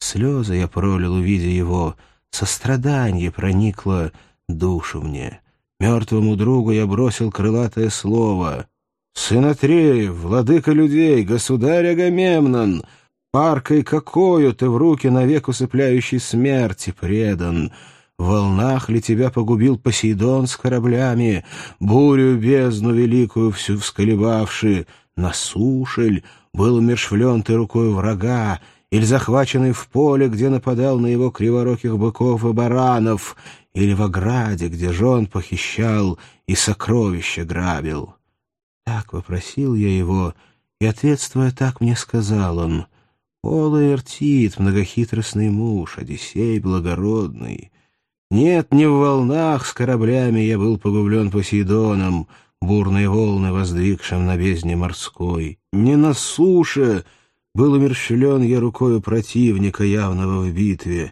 Слезы я пролил, увидя его, сострадание проникло душу мне. Мертвому другу я бросил крылатое слово. «Сын Атреев, владыка людей, государь Агамемнон, паркой какою ты в руки навек усыпляющей смерти предан? В волнах ли тебя погубил Посейдон с кораблями, бурю бездну великую всю всколебавши? На суше ль был умершвлен ты рукою врага, или захваченный в поле, где нападал на его кривороких быков и баранов, или в ограде, где жен похищал и сокровища грабил?» Так вопросил я его, и, ответствуя так, мне сказал он: «О, Лаэртит, многохитростный муж, Одиссей благородный! Нет, не в волнах с кораблями я был погублен Посейдоном, бурные волны воздвигшим на бездне морской. Не на суше был умерщвлен я рукою противника, явного в битве.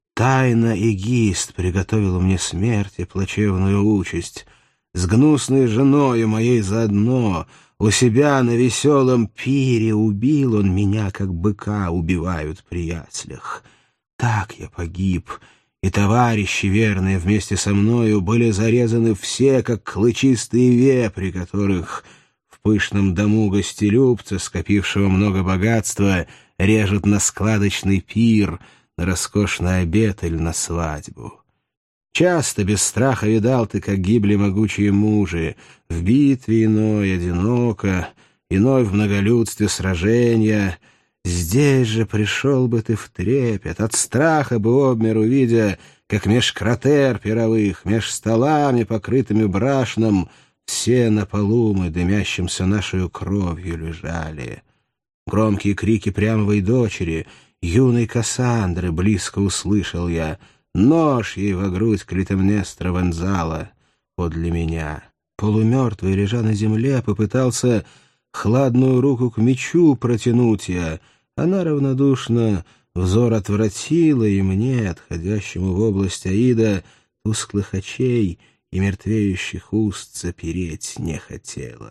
Тайно Эгист приготовил мне смерть и плачевную участь. С гнусной женою моей заодно у себя на веселом пире убил он меня, как быка убивают при яслях. Так я погиб, и товарищи верные вместе со мною были зарезаны все, как клычистые вепри, которых в пышном дому гостелюбца, скопившего много богатства, режут на складочный пир, на роскошный обед или на свадьбу. Часто без страха видал ты, как гибли могучие мужи, в битве иной одиноко, иной в многолюдстве сражения. Здесь же пришел бы ты в трепет, от страха бы обмер, увидя, как меж кратер пировых, меж столами, покрытыми брашном, все на полу мы, дымящимся нашей кровью, лежали. Громкие крики Прямовой дочери, юной Кассандры, близко услышал я. Нож ей во грудь Клитемнестра вонзала подле меня. Полумертвый, лежа на земле, попытался хладную руку к мечу протянуть я. Она равнодушно взор отвратила, и мне, отходящему в область Аида, тусклых очей и мертвеющих уст запереть не хотела.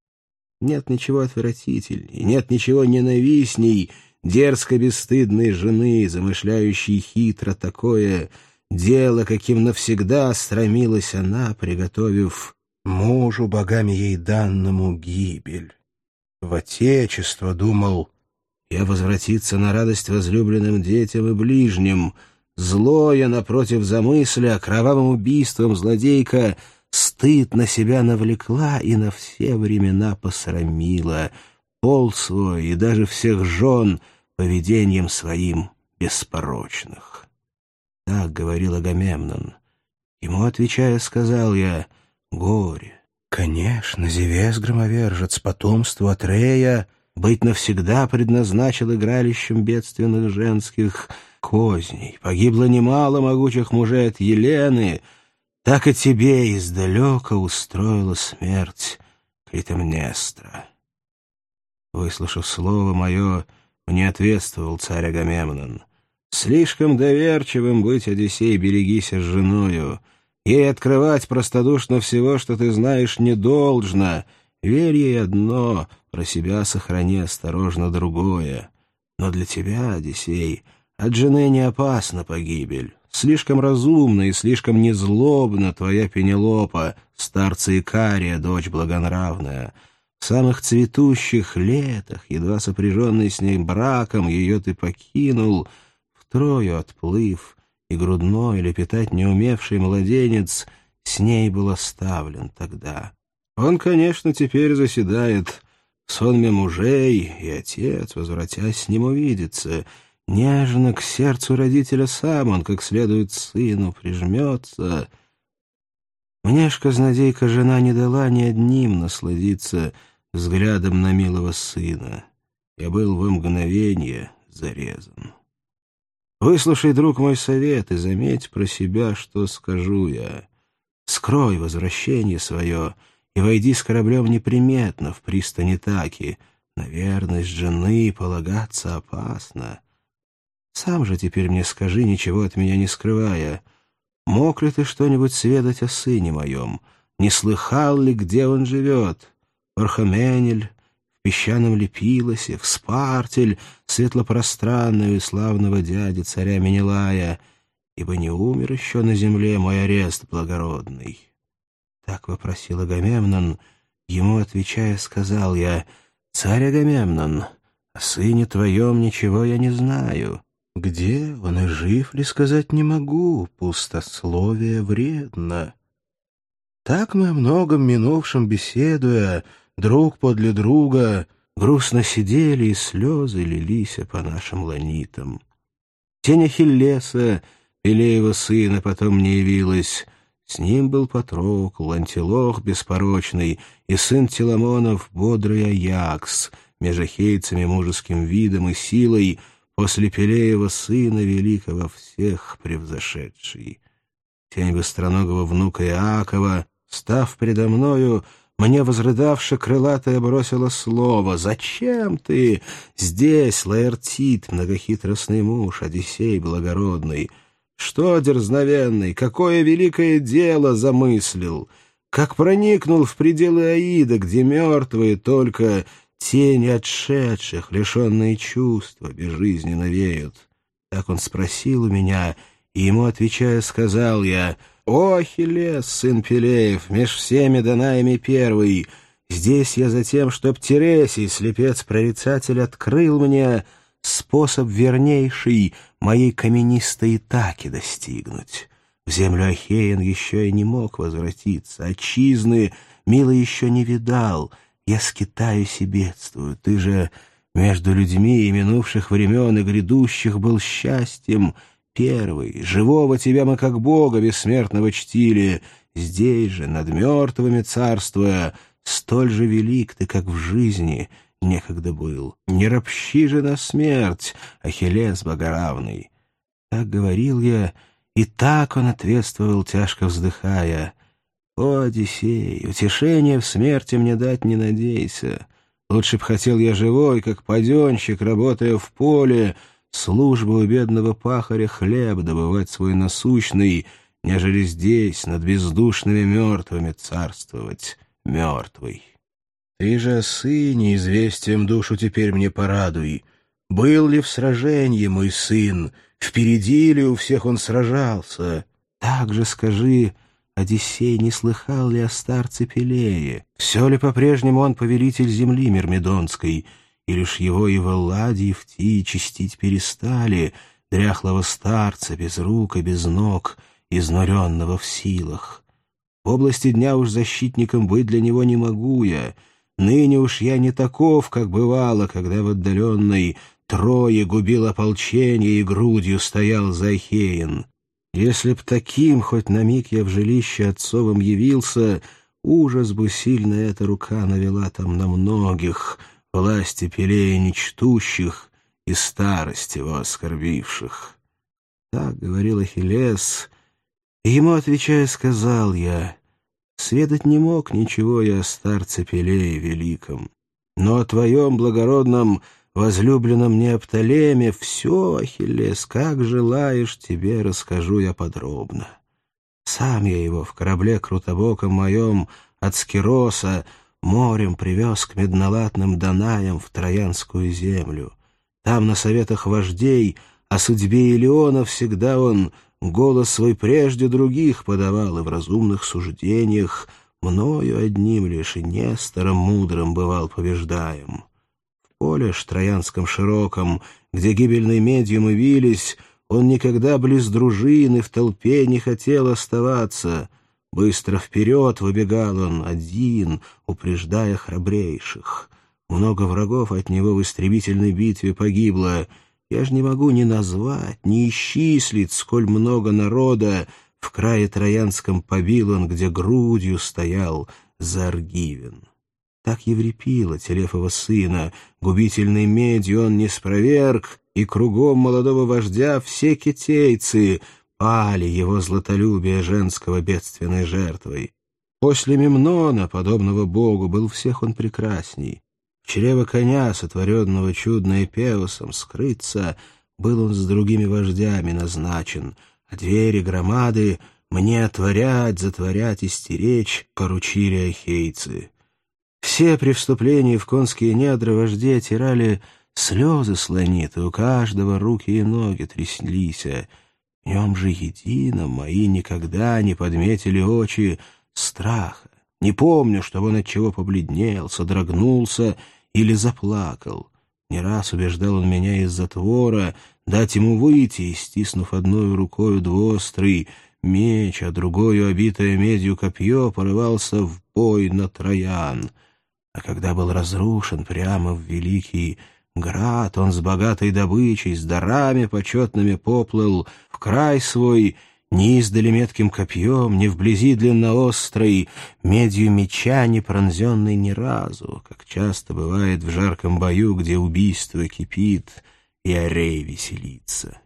Нет ничего отвратительней, нет ничего ненавистней дерзко-бесстыдной жены, замышляющей хитро такое дело, каким навсегда стремилась она, приготовив мужу богами ей данному гибель. В отечество, думал я, возвратиться на радость возлюбленным детям и ближним. Злое, напротив замысля, кровавым убийством злодейка стыд на себя навлекла и на все времена посрамила пол свой и даже всех жен поведением своим беспорочных. Так говорил Агамемнон. Ему, отвечая, сказал я: горе. Конечно, Зевес громовержец, потомству Атрея, быть навсегда предназначил игралищем бедственных женских козней. Погибло немало могучих мужей от Елены, так и тебе издалека устроила смерть Клитемнестра. Выслушав слово мое, мне ответствовал царь Агамемнон: слишком доверчивым быть, Одиссей, берегися с женою. Ей открывать простодушно всего, что ты знаешь, не должно. Верь ей одно, про себя сохрани осторожно другое. Но для тебя, Одиссей, от жены не опасна погибель. Слишком разумна и слишком незлобна твоя Пенелопа, старца Икария, дочь благонравная. В самых цветущих летах, едва сопряженный с ней браком, ее ты покинул, втрою отплыв, и грудной лепетать не умевший младенец с ней был оставлен тогда. Он, конечно, теперь заседает в сонме мужей, и отец, возвратясь с ним, увидится. Нежно к сердцу родителя сам он, как следует сыну, прижмется. Мне ж казнодейка жена не дала ни одним насладиться взглядом на милого сына. Я был в мгновенье зарезан. Выслушай, друг мой, совет и заметь про себя, что скажу я. Скрой возвращение свое и войди с кораблем неприметно в пристань Итаки. На верность жены полагаться опасно. Сам же теперь мне скажи, ничего от меня не скрывая, мог ли ты что-нибудь сведать о сыне моем? Не слыхал ли, где он живет? Орхоменель, в песчаном Лепилосе, в Спартель, светлопространную и славного дяди царя Менелая, ибо не умер еще на земле мой арест благородный». Так вопросил Агамемнон. Ему, отвечая, сказал я: «Царь Агамемнон, о сыне твоем ничего я не знаю. Где он и жив ли, сказать не могу, пустословие вредно». Так мы о многом минувшем беседуя, друг подле друга, грустно сидели, и слезы лились по нашим ланитам. Тень Ахиллеса, Пелеева сына, потом не явилась. С ним был Патрокл, Антилох беспорочный, и сын Теламонов бодрый Аякс, меж ахейцами мужеским видом и силой, после Пелеева сына великого всех превзошедший. Тень быстроногого внука Иакова, став предо мною, мне, возрыдавши, крылатая бросила слово: «Зачем ты здесь, Лаэртит, многохитростный муж, Одиссей благородный? Что, дерзновенный, какое великое дело замыслил? Как проникнул в пределы Аида, где мертвые только тени отшедших, лишенные чувства, безжизненно веют?» Так он спросил у меня, и ему, отвечая, сказал я: «О, Ахиллес, сын Пелеев, меж всеми Данаями первый, здесь я за тем, чтоб Тересий, слепец-прорицатель, открыл мне способ вернейший моей каменистой Итаки достигнуть. В землю Ахеен еще и не мог возвратиться, отчизны мило еще не видал, я скитаюсь и бедствую, ты же между людьми и минувших времен и грядущих был счастьем первый, живого тебя мы как Бога бессмертного чтили, здесь же, над мертвыми царствуя, столь же велик ты, как в жизни некогда был. Не ропщи же на смерть, Ахиллес богоравный». Так говорил я, и так он ответствовал, тяжко вздыхая: «О, Одиссей, утешения в смерти мне дать не надейся. Лучше б хотел я живой, как паденщик, работая в поле, службу у бедного пахаря хлеб добывать свой насущный, нежели здесь, над бездушными мертвыми, царствовать мертвый. Ты же о сыне известием душу теперь мне порадуй. Был ли в сражении мой сын? Впереди ли у всех он сражался? Так же скажи, Одиссей, не слыхал ли о старце Пелее? Все ли по-прежнему он повелитель земли Мирмидонской? И лишь его и в Элладе, и в Тии чистить перестали, дряхлого старца, без рук и без ног, изнуренного в силах. В области дня уж защитником быть для него не могу я. Ныне уж я не таков, как бывало, когда в отдаленной Трое губил ополчение и грудью стоял за Ахеен. Если б таким хоть на миг я в жилище отцовом явился, ужас бы сильно эта рука навела там на многих, власти Пелея нечтущих и старость его оскорбивших. Так говорил Ахиллес, и ему, отвечая, сказал я: «Сведать не мог ничего я о старце Пелее великом, но о твоем благородном возлюбленном Неоптолеме все, Ахиллес, как желаешь, тебе расскажу я подробно. Сам я его в корабле крутобоком моем от Скироса морем привез к меднолатным Данаям в Троянскую землю. Там на советах вождей о судьбе Илиона всегда он голос свой прежде других подавал, и в разумных суждениях мною одним лишь и Нестором мудрым бывал побеждаем. В поле ж троянском широком, где гибельной медью мы вились, он никогда близ дружины в толпе не хотел оставаться. Быстро вперед выбегал он один, упреждая храбрейших. Много врагов от него в истребительной битве погибло. Я ж не могу ни назвать, ни исчислить, сколь много народа в крае троянском побил он, где грудью стоял за Аргивен. Так Еврипила, Телефова сына, губительной медью он не спроверг, и кругом молодого вождя все китейцы пали его златолюбие женского бедственной жертвой. После Мемнона, подобного богу, был всех он прекрасней. В чрево коня, сотворенного чудно Эпеусом, скрыться был он с другими вождями назначен, а двери громады мне отворять, затворять и стеречь поручили ахейцы. все при вступлении в конские недра вожди отирали слезы слониты, у каждого руки и ноги тряслись. В нем же едином мои никогда не подметили очи страха. Не помню, чтобы он от чего побледнел, содрогнулся или заплакал. Не раз убеждал он меня из затвора дать ему выйти, и, стиснув одной рукою двуострый меч, а другою обитое медью копье, порывался в бой на Троян. А когда был разрушен прямо в великий град, он с богатой добычей, с дарами почетными поплыл в край свой, ни издали метким копьем, ни вблизи длинноострой, медью меча не пронзенный ни разу, как часто бывает в жарком бою, где убийство кипит и орей веселится.